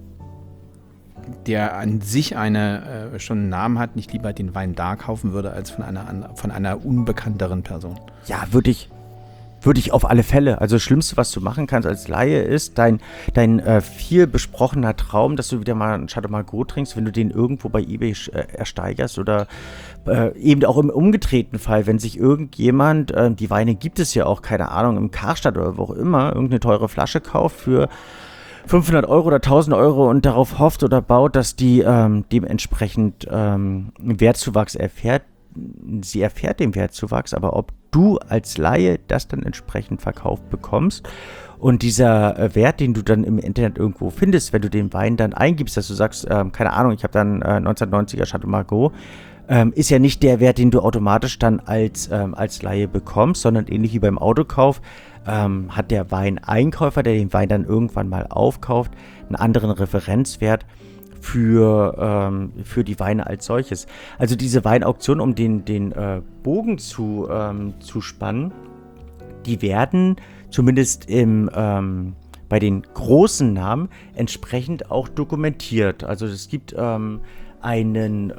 der an sich schon einen Namen hat, nicht lieber den Wein da kaufen würde, als von einer unbekannteren Person. Ja, würde ich auf alle Fälle. Also das Schlimmste, was du machen kannst als Laie, ist dein viel besprochener Traum, dass du wieder mal einen Chateau Margaux trinkst, wenn du den irgendwo bei eBay ersteigerst oder eben auch im umgedrehten Fall, wenn sich irgendjemand, die Weine gibt es ja auch, keine Ahnung, im Karstadt oder wo auch immer, irgendeine teure Flasche kauft für 500 Euro oder 1000 Euro und darauf hofft oder baut, dass die dementsprechend Wertzuwachs erfährt. Sie erfährt den Wertzuwachs, aber ob du als Laie das dann entsprechend verkauft bekommst und dieser Wert, den du dann im Internet irgendwo findest, wenn du den Wein dann eingibst, dass du sagst, keine Ahnung, ich habe dann 1990er Chateau Margaux, ist ja nicht der Wert, den du automatisch dann als Laie bekommst, sondern ähnlich wie beim Autokauf hat der Weineinkäufer, der den Wein dann irgendwann mal aufkauft, einen anderen Referenzwert für die Weine als solches. Also diese Weinauktion, um den Bogen zu spannen, die werden zumindest bei den großen Namen entsprechend auch dokumentiert. Also es gibt eine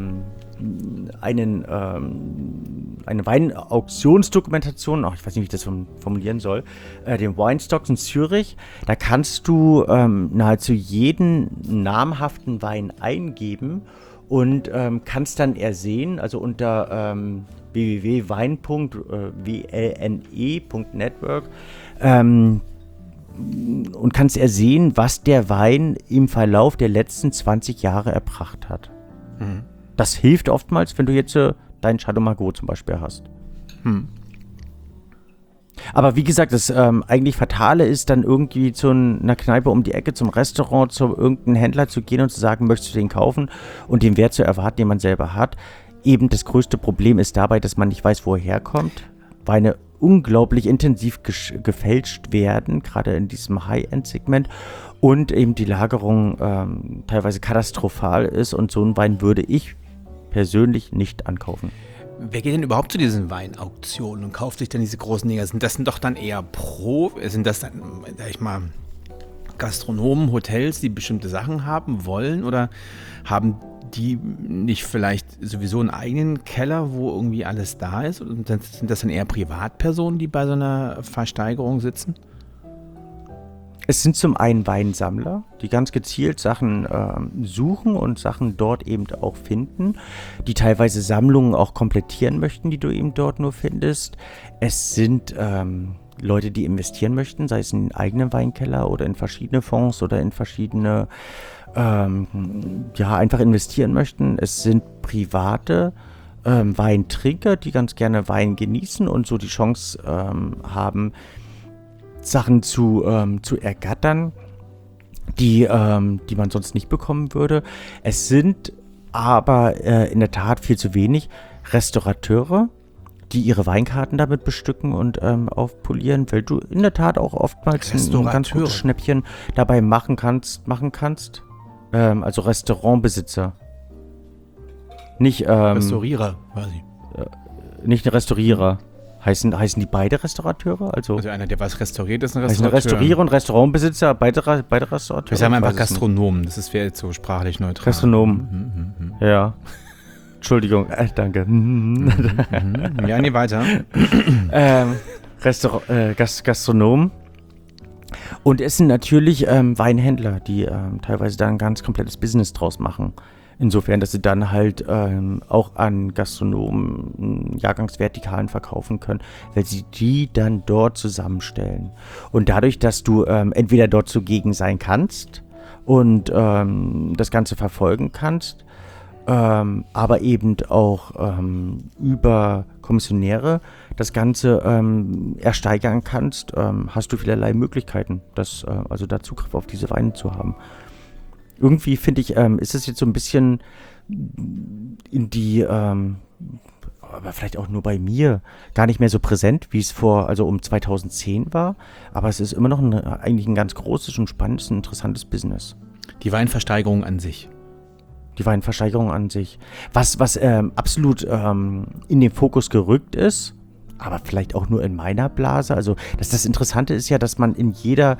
Weinauktionsdokumentation, ich weiß nicht, wie ich das formulieren soll, den Wine Stocks in Zürich. Da kannst du nahezu jeden namhaften Wein eingeben und kannst dann ersehen, also unter www.wein.network und kannst ersehen, was der Wein im Verlauf der letzten 20 Jahre erbracht hat. Mhm. Das hilft oftmals, wenn du jetzt deinen Chateau Margaux zum Beispiel hast. Aber wie gesagt, das eigentlich Fatale ist, dann irgendwie zu einer Kneipe um die Ecke, zum Restaurant, zu irgendeinem Händler zu gehen und zu sagen, möchtest du den kaufen und den Wert zu erwarten, den man selber hat. Eben das größte Problem ist dabei, dass man nicht weiß, wo er herkommt. Weine unglaublich intensiv gefälscht werden, gerade in diesem High-End-Segment und eben die Lagerung teilweise katastrophal ist und so einen Wein würde ich persönlich nicht ankaufen. Wer geht denn überhaupt zu diesen Weinauktionen und kauft sich dann diese großen Dinger? Sind das doch dann eher sind das dann, sag ich mal, Gastronomen, Hotels, die bestimmte Sachen haben wollen oder haben die nicht vielleicht sowieso einen eigenen Keller, wo irgendwie alles da ist? Und sind das dann eher Privatpersonen, die bei so einer Versteigerung sitzen? Es sind zum einen Weinsammler, die ganz gezielt Sachen suchen und Sachen dort eben auch finden, die teilweise Sammlungen auch komplettieren möchten, die du eben dort nur findest. Es sind Leute, die investieren möchten, sei es in den eigenen Weinkeller oder in verschiedene Fonds oder in verschiedene, einfach investieren möchten. Es sind private Weintrinker, die ganz gerne Wein genießen und so die Chance haben, Sachen zu ergattern, die man sonst nicht bekommen würde. Es sind aber in der Tat viel zu wenig Restaurateure, die ihre Weinkarten damit bestücken und aufpolieren, weil du in der Tat auch oftmals ein ganz gutes Schnäppchen dabei machen kannst. Also Restaurantbesitzer. Nicht Restaurierer quasi. Nicht ein Restaurierer. Heißen die beide Restaurateure? Also einer, der was restauriert, ist ein Restaurateur. Restaurierer und Restaurantbesitzer, beide Restaurateure? Wir sagen einfach Gastronomen, das wäre jetzt so sprachlich neutral. Gastronomen, ja. Entschuldigung, danke. Ja, nee, weiter. Gastronomen. Und es sind natürlich Weinhändler, die teilweise da ein ganz komplettes Business draus machen. Insofern, dass sie dann halt auch an Gastronomen Jahrgangsvertikalen verkaufen können, weil sie die dann dort zusammenstellen. Und dadurch, dass du entweder dort zugegen sein kannst und das Ganze verfolgen kannst, aber eben auch über Kommissionäre das Ganze ersteigern kannst, hast du vielerlei Möglichkeiten, also da Zugriff auf diese Weine zu haben. Irgendwie finde ich, ist es jetzt so ein bisschen in die, aber vielleicht auch nur bei mir, gar nicht mehr so präsent, wie es um 2010 war. Aber es ist immer noch eigentlich ein ganz großes und spannendes und interessantes Business. Die Weinversteigerung an sich. Was absolut in den Fokus gerückt ist, aber vielleicht auch nur in meiner Blase. Also das Interessante ist ja, dass man in jeder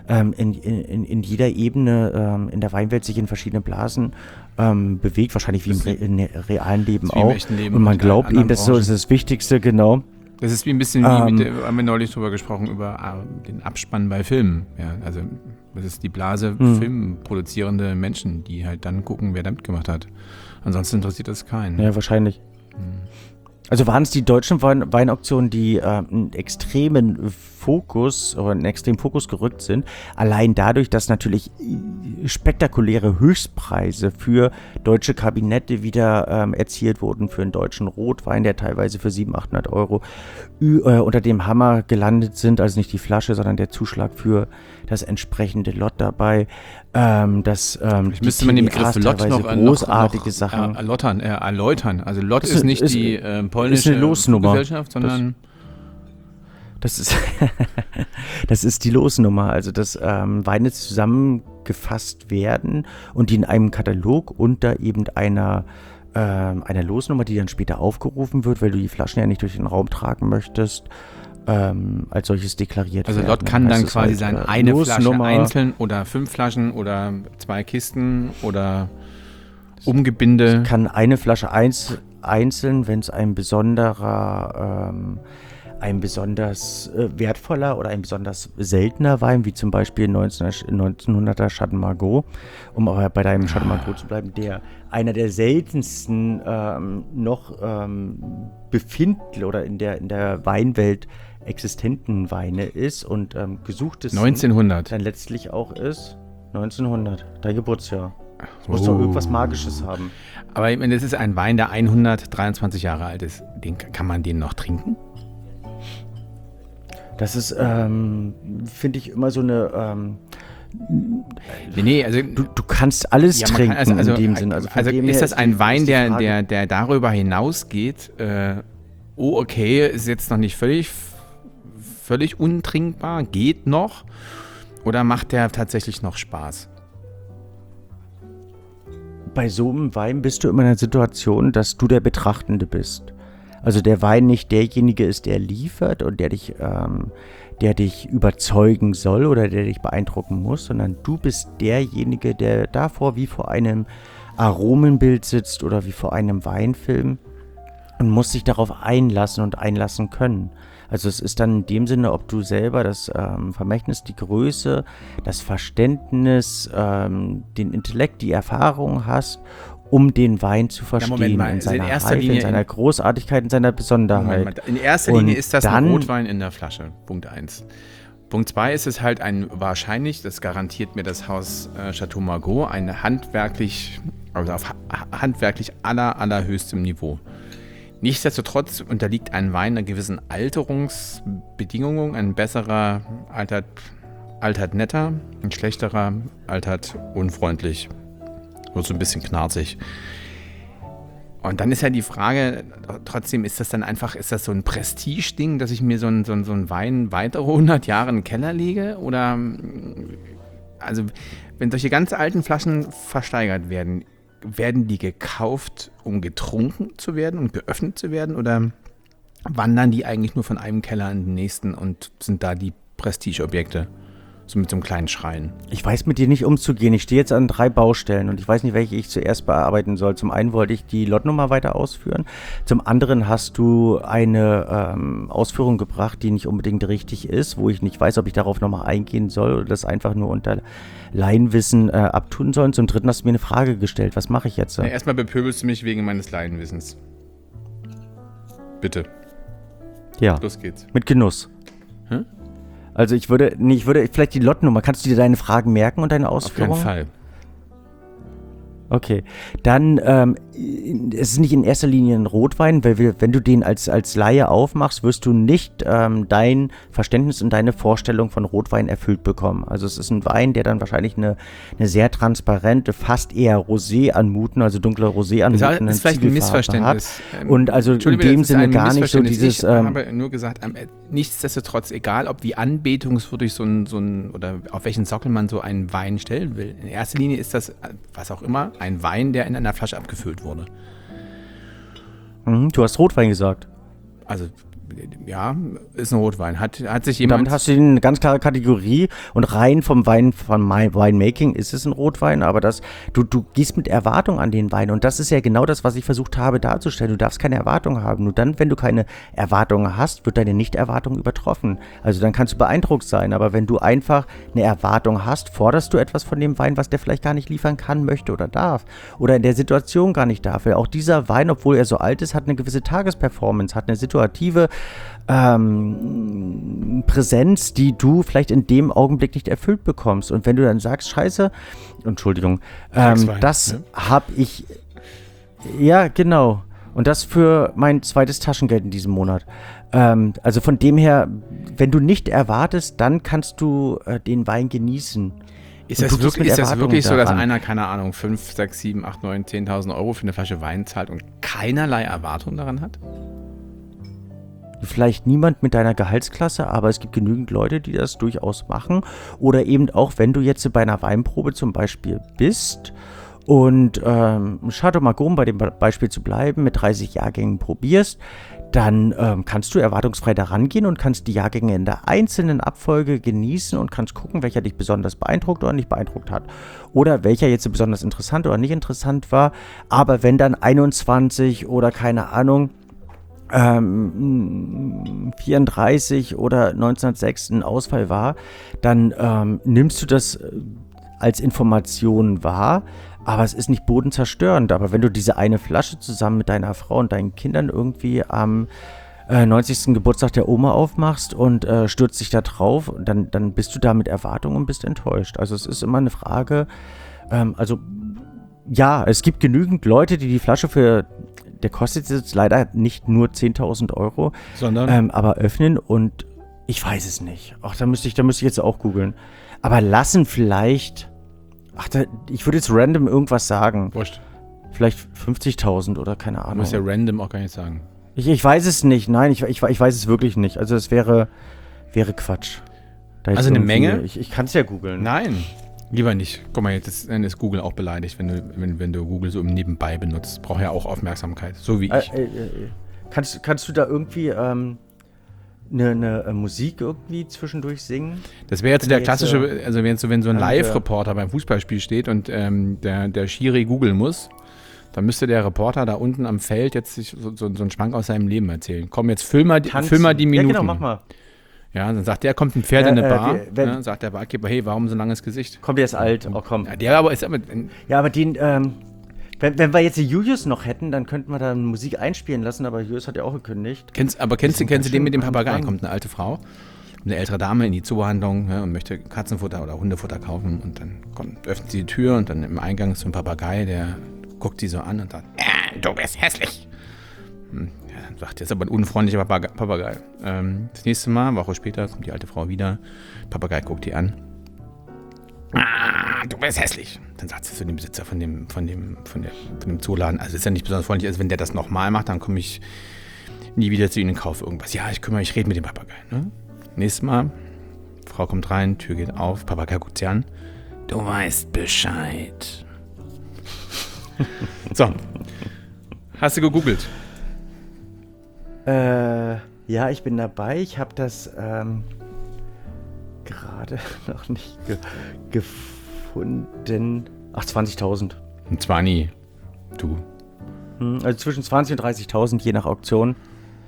Ebene in der Weinwelt sich in verschiedene Blasen bewegt, wahrscheinlich wie im realen Leben auch. Und man glaubt eben, das ist so das Wichtigste, genau. Das ist wie ein bisschen haben wir neulich drüber gesprochen, über den Abspann bei Filmen. Ja, also das ist die Blase filmproduzierende Menschen, die halt dann gucken, wer da mitgemacht hat. Ansonsten interessiert das keinen. Ja, wahrscheinlich. Also waren es die deutschen Weinauktionen, die einen extremen Fokus gerückt sind, allein dadurch, dass natürlich spektakuläre Höchstpreise für deutsche Kabinette wieder erzielt wurden für einen deutschen Rotwein, der teilweise für 700-800 Euro unter dem Hammer gelandet sind, also nicht die Flasche, sondern der Zuschlag für das entsprechende Lot dabei. Müsste man den Begriff Lot noch großartige Sachen erläutern. Also Lot ist nicht die polnische Gesellschaft, sondern das ist die Losnummer, also dass Weine zusammengefasst werden und die in einem Katalog unter eben einer Losnummer, die dann später aufgerufen wird, weil du die Flaschen ja nicht durch den Raum tragen möchtest, als solches deklariert werden. Also Lot kann dann quasi sein, eine Flasche einzeln oder 5 Flaschen oder 2 Kisten oder Umgebinde. Kann eine Flasche einzeln, wenn es ein besonders wertvoller oder ein besonders seltener Wein, wie zum Beispiel 1900er Chateau Margaux, um aber bei deinem Chateau Margaux zu bleiben, der einer der seltensten befindlichen oder in der Weinwelt existenten Weine ist und gesuchtesten 1900 dann letztlich auch ist. 1900, dein Geburtsjahr. Das muss doch irgendwas Magisches haben. Aber ich meine, das ist ein Wein, der 123 Jahre alt ist. Kann man den noch trinken? Das ist, finde ich, immer so eine. Also du kannst alles trinken in dem Sinn. Also ist das ein Wein, der darüber hinausgeht? Okay, ist jetzt noch nicht völlig untrinkbar, geht noch? Oder macht der tatsächlich noch Spaß? Bei so einem Wein bist du immer in der Situation, dass du der Betrachtende bist. Also der Wein nicht derjenige ist, der liefert und der dich überzeugen soll oder der dich beeindrucken muss, sondern du bist derjenige, der davor wie vor einem Aromenbild sitzt oder wie vor einem Weinfilm und musst dich darauf einlassen und einlassen können. Also es ist dann in dem Sinne, ob du selber das Vermächtnis, die Größe, das Verständnis, den Intellekt, die Erfahrung hast, um den Wein zu verstehen, in seiner Reife, in seiner Großartigkeit, in seiner Besonderheit. In erster Linie ist das ein Rotwein in der Flasche, Punkt 1. Punkt 2 ist es halt wahrscheinlich, das garantiert mir das Haus Chateau Margaux, ein handwerklich allerhöchstem Niveau. Nichtsdestotrotz unterliegt ein Wein einer gewissen Alterungsbedingung. Ein besserer altert netter, ein schlechterer altert unfreundlich. Wird so ein bisschen knarzig. Und dann ist ja die Frage, trotzdem ist das so ein Prestige-Ding, dass ich mir so einen Wein weitere 100 Jahre in den Keller lege? Oder, also, wenn solche ganz alten Flaschen versteigert werden die gekauft, um getrunken zu werden und geöffnet zu werden? Oder wandern die eigentlich nur von einem Keller in den nächsten und sind da die Prestigeobjekte? So mit so einem kleinen Schrein. Ich weiß mit dir nicht umzugehen. Ich stehe jetzt an 3 Baustellen und ich weiß nicht, welche ich zuerst bearbeiten soll. Zum einen wollte ich die Lotnummer weiter ausführen. Zum anderen hast du eine Ausführung gebracht, die nicht unbedingt richtig ist, wo ich nicht weiß, ob ich darauf nochmal eingehen soll oder das einfach nur unter Laienwissen abtun soll. Und zum dritten hast du mir eine Frage gestellt. Was mache ich jetzt? Ja, erstmal bepöbelst du mich wegen meines Laienwissens. Bitte. Ja. Los geht's. Mit Genuss. Hm? Also ich würde vielleicht die Lotnummer, kannst du dir deine Fragen merken und deine Ausführungen? Auf keinen Fall. Okay, dann es ist nicht in erster Linie ein Rotwein, weil wenn du den als Laie aufmachst, wirst du nicht dein Verständnis und deine Vorstellung von Rotwein erfüllt bekommen. Also es ist ein Wein, der dann wahrscheinlich eine sehr transparente, fast eher Rosé anmuten, also dunkle Rosé anmuten, ist vielleicht ein Missverständnis. Und also in dem Sinne gar nicht so dieses... Ich habe nur gesagt, nichtsdestotrotz, egal ob wie anbetungswürdig so ein oder auf welchen Sockel man so einen Wein stellen will. In erster Linie ist das, was auch immer, ein Wein, der in einer Flasche abgefüllt wurde. Du hast Rotwein gesagt. Also, ja, ist ein Rotwein. Hat sich jemand... Damit hast du eine ganz klare Kategorie und rein vom Winemaking ist es ein Rotwein, aber du gehst mit Erwartung an den Wein und das ist ja genau das, was ich versucht habe darzustellen. Du darfst keine Erwartung haben. Nur dann, wenn du keine Erwartungen hast, wird deine Nicht-Erwartung übertroffen. Also dann kannst du beeindruckt sein, aber wenn du einfach eine Erwartung hast, forderst du etwas von dem Wein, was der vielleicht gar nicht liefern kann, möchte oder darf oder in der Situation gar nicht darf. Weil auch dieser Wein, obwohl er so alt ist, hat eine gewisse Tagesperformance, hat eine situative Präsenz, die du vielleicht in dem Augenblick nicht erfüllt bekommst. Und wenn du dann sagst, scheiße, Entschuldigung, das habe ich, ja genau, und das für mein zweites Taschengeld in diesem Monat. Also von dem her, wenn du nicht erwartest, dann kannst du den Wein genießen. Ist das wirklich so, dass einer, keine Ahnung, 5, 6, 7, 8, 9, 10.000 Euro für eine Flasche Wein zahlt und keinerlei Erwartung daran hat? Vielleicht niemand mit deiner Gehaltsklasse, aber es gibt genügend Leute, die das durchaus machen. Oder eben auch, wenn du jetzt bei einer Weinprobe zum Beispiel bist und Chateau Margaux, bei dem Beispiel zu bleiben, mit 30 Jahrgängen probierst, dann kannst du erwartungsfrei daran gehen und kannst die Jahrgänge in der einzelnen Abfolge genießen und kannst gucken, welcher dich besonders beeindruckt oder nicht beeindruckt hat. Oder welcher jetzt besonders interessant oder nicht interessant war. Aber wenn dann 21 oder keine Ahnung, 34 oder 1906 ein Ausfall war, dann nimmst du das als Information wahr, aber es ist nicht bodenzerstörend. Aber wenn du diese eine Flasche zusammen mit deiner Frau und deinen Kindern irgendwie am 90. Geburtstag der Oma aufmachst und stürzt dich da drauf, dann bist du da mit Erwartungen und bist enttäuscht. Also es ist immer eine Frage, ja, es gibt genügend Leute, die Flasche der kostet jetzt leider nicht nur 10.000 Euro, sondern aber öffnen und ich weiß es nicht. Ach, da müsste ich jetzt auch googeln. Aber lassen vielleicht, ich würde jetzt random irgendwas sagen. Wurscht. Vielleicht 50.000 oder keine Ahnung. Du musst ja random auch gar nicht sagen. Ich weiß es nicht, nein, ich weiß es wirklich nicht. Also es wäre Quatsch. Also eine Menge? Ich kann es ja googeln. Nein. Lieber nicht. Guck mal, jetzt ist Google auch beleidigt, wenn du Google so im Nebenbei benutzt. Braucht ja auch Aufmerksamkeit, so wie ich. Kannst du da irgendwie eine Musik irgendwie zwischendurch singen. Das wäre jetzt der klassische, also wenn so ein Live-Reporter beim Fußballspiel steht und der Schiri googeln muss, dann müsste der Reporter da unten am Feld jetzt sich so einen Schwank aus seinem Leben erzählen. Komm, jetzt füll mal die Minuten. Ja, genau, mach mal. Ja, dann sagt der, kommt ein Pferd in eine Bar, sagt der Barkeeper, hey, warum so ein langes Gesicht? Kommt, der ist alt, komm. Ja, der aber ist aber... Ja, aber den, wenn wir jetzt die Julius noch hätten, dann könnten wir da Musik einspielen lassen, aber Julius hat ja auch gekündigt. Kennst du den mit dem Papagei? Kommt eine alte Frau, eine ältere Dame in die Zoohandlung, und möchte Katzenfutter oder Hundefutter kaufen und dann öffnet sie die Tür und dann im Eingang ist so ein Papagei, der guckt sie so an und sagt, du bist hässlich. Ja, dann sagt jetzt aber ein unfreundlicher Papagei. Das nächste Mal, eine Woche später, kommt die alte Frau wieder. Papagei guckt die an. Du bist hässlich. Dann sagt sie zu dem Besitzer von dem Zooladen, also ist ja nicht besonders freundlich, also wenn der das nochmal macht, dann komme ich nie wieder zu Ihnen und kaufe irgendwas. Ja, ich rede mit dem Papagei. Ne? Nächstes Mal, Frau kommt rein, Tür geht auf, Papagei guckt sie an. Du weißt Bescheid. So. Hast du gegoogelt? Ja, ich bin dabei. Ich habe das gerade noch nicht gefunden. Ach, 20.000. Und zwar nie. Du. Also zwischen 20.000 und 30.000, je nach Auktion.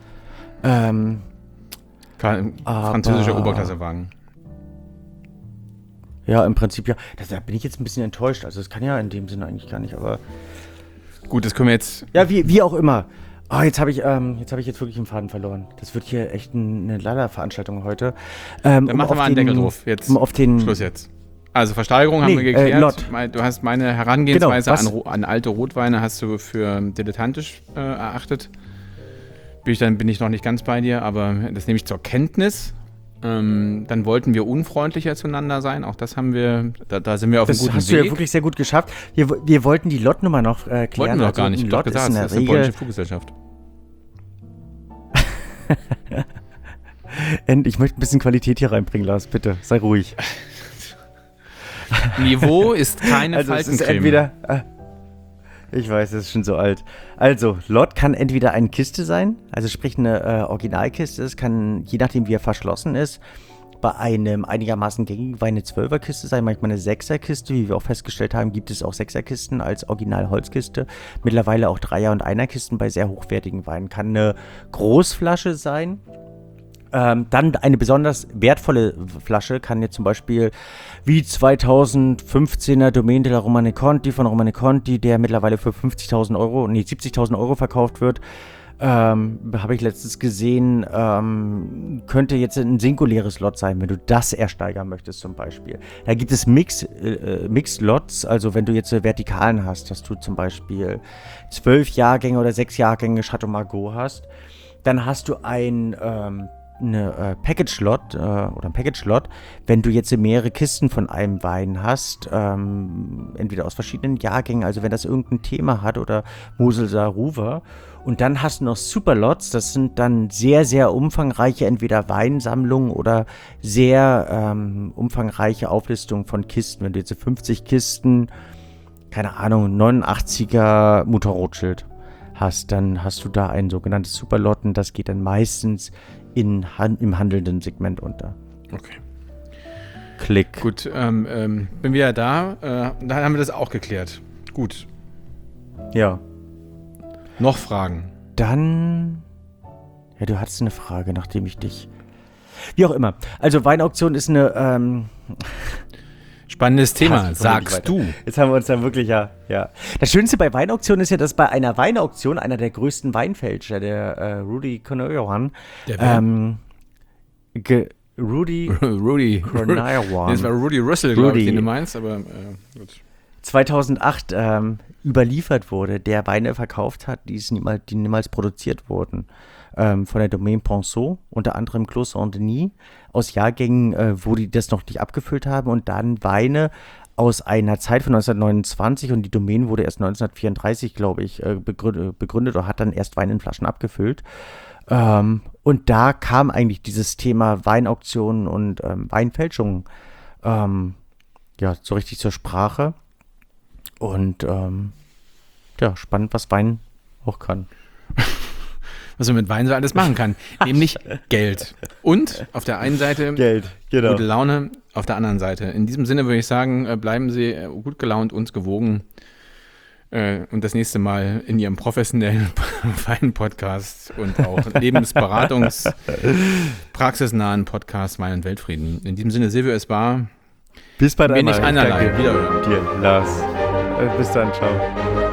Französischer Oberklassewagen. Ja, im Prinzip ja. Da bin ich jetzt ein bisschen enttäuscht. Also das kann ja in dem Sinne eigentlich gar nicht, aber... Gut, das können wir jetzt... Ja, wie auch immer. Oh, jetzt habe ich wirklich den Faden verloren. Das wird hier echt eine Lala-Veranstaltung heute. Dann mach doch mal einen Deckel drauf. Jetzt. Schluss jetzt. Also Versteigerung haben wir geklärt. Du hast meine Herangehensweise an alte Rotweine hast du für dilettantisch erachtet. Bin ich noch nicht ganz bei dir, aber das nehme ich zur Kenntnis. Dann wollten wir unfreundlicher zueinander sein. Auch das haben wir, da sind wir auf einem guten Weg. Das hast du ja wirklich sehr gut geschafft. Wir wollten die Lot-Nummer noch klären. Wollten wir noch gar nicht. Ich habe doch gesagt, das ist eine polnische Fluggesellschaft. Ich möchte ein bisschen Qualität hier reinbringen, Lars. Bitte, sei ruhig. Niveau ist keine Faltencreme. Es ist entweder... Ich weiß, es ist schon so alt. Also, Lot kann entweder eine Kiste sein, also sprich eine Originalkiste. Es kann, je nachdem wie er verschlossen ist, bei einem einigermaßen gängigen Wein eine 12er-Kiste sein, manchmal eine 6er-Kiste. Wie wir auch festgestellt haben, gibt es auch 6er-Kisten als Original-Holzkiste. Mittlerweile auch 3er- und 1er-Kisten bei sehr hochwertigen Weinen. Kann eine Großflasche sein. Dann eine besonders wertvolle Flasche kann jetzt zum Beispiel wie 2015er Domaine de la Romane Conti von Romane Conti, der mittlerweile für 70.000 Euro verkauft wird. Habe ich letztens gesehen, könnte jetzt ein singuläres Lot sein, wenn du das ersteigern möchtest zum Beispiel. Da gibt es Mixed Lots, also wenn du jetzt Vertikalen hast, dass du zum Beispiel 12 Jahrgänge oder 6 Jahrgänge Chateau Margaux hast, dann hast du eine Package-Lot oder ein Package-Lot, wenn du jetzt mehrere Kisten von einem Wein hast, entweder aus verschiedenen Jahrgängen, also wenn das irgendein Thema hat oder Mosel Ruwer. Und dann hast du noch Superlots, das sind dann sehr, sehr umfangreiche entweder Weinsammlungen oder sehr umfangreiche Auflistungen von Kisten. Wenn du jetzt 50 Kisten, keine Ahnung, 89er Mutter Rothschild hast, dann hast du da ein sogenanntes Superlot und das geht dann meistens im handelnden Segment unter. Okay. Klick. Gut, bin wieder da. Dann haben wir das auch geklärt. Gut. Ja. Noch Fragen? Dann... Ja, du hattest eine Frage, nachdem ich dich... Wie auch immer. Also Weinauktion ist eine... Spannendes Thema, sagst du. Jetzt haben wir uns dann wirklich, ja. Das Schönste bei Weinauktionen ist ja, dass bei einer Weinauktion einer der größten Weinfälscher, der Rudy Coneuran, Rudy Coneuran. Das war Rudy Russell, glaube ich, den du meinst, aber gut. 2008 überliefert wurde, der Weine verkauft hat, die niemals produziert wurden. Von der Domaine Ponceau, unter anderem Clos Saint-Denis, aus Jahrgängen, wo die das noch nicht abgefüllt haben und dann Weine aus einer Zeit von 1929 und die Domaine wurde erst 1934, glaube ich, begründet oder hat dann erst Wein in Flaschen abgefüllt. Und da kam eigentlich dieses Thema Weinauktionen und Weinfälschungen so richtig zur Sprache. Und spannend, was Wein auch kann. was man mit Wein so alles machen kann. Nämlich Geld. Und auf der einen Seite Geld, genau. Gute Laune, auf der anderen Seite. In diesem Sinne würde ich sagen, bleiben Sie gut gelaunt, uns gewogen. Und das nächste Mal in Ihrem professionellen Wein-Podcast und auch Lebensberatungs-, praxisnahen Podcast Wein und Weltfrieden. In diesem Sinne, Silvio, es war bis bald wenig einmal. einerlei. Wiederhören. Dir, Lars. Bis dann, ciao.